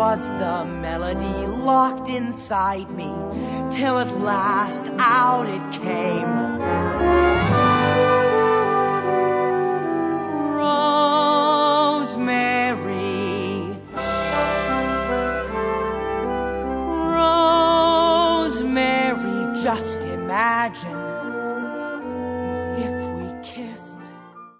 was the melody locked inside me, till at last out it came. Rosemary, Rosemary, just imagine